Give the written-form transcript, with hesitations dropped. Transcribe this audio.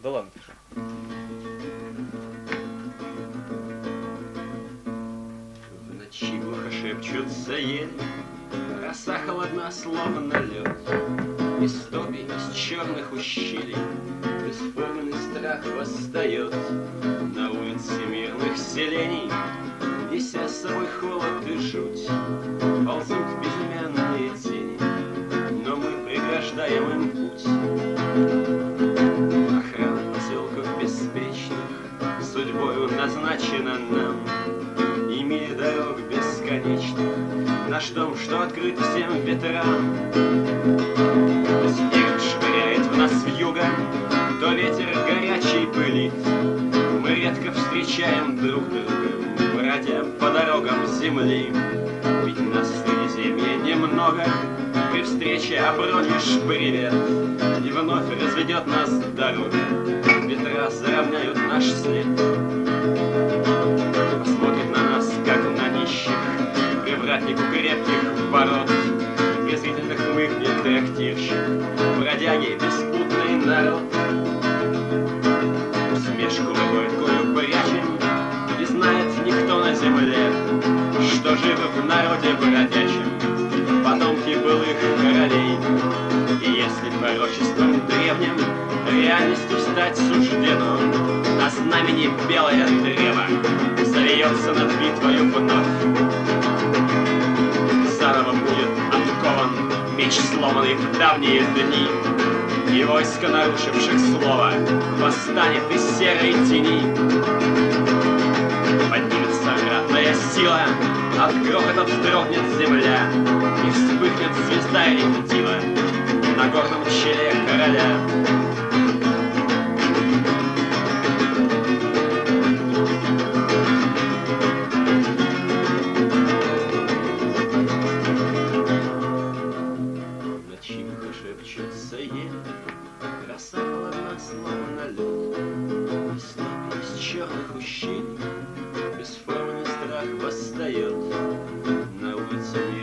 Да ладно, пиши. В ночи глухо шепчутся ели, роса холодна, словно лед. Из топи, из черных ущелий бесформенный страх восстает. На улице мирных селений, неся с собой холод и жуть, ползут безымянные тени, но мы преграждаем им путь. Охрана поселков беспечных судьбою назначена нам, и мили дорог бесконечных наш дом, что открыт всем ветрам. То снег швыряет в нас вьюга, то ветер горячий пылит. Мы редко встречаем друг друга, бродя по дорогам земли. Ведь нас в Средиземье немного, при встрече обронишь привет, и вновь разведет нас дорога, ветра заровняют наш след. Посмотрит на нас, как на нищих, привратнику крепких ворот, презрительно хмыкнет трактирщик, бродяги беспутный народ. Усмешку горькую прячем, не знает никто на земле, что живы в народе бродячем потомки былых королей. И если пророчеством древним реальностью стать суждено, на знамени белое древо завьется над битвою вновь. Заново будет откован меч, сломанный в давние дни, и войско, нарушивших слово, восстанет из серой тени. Поднимется ратная сила, от грохота вздрогнет земля, и вспыхнет звезда ретива на горном челе короля. В ночи шепчутся ели, роса холодна, словно лед. Из топи, из черных ущелий бесформенный страх восстает. На улице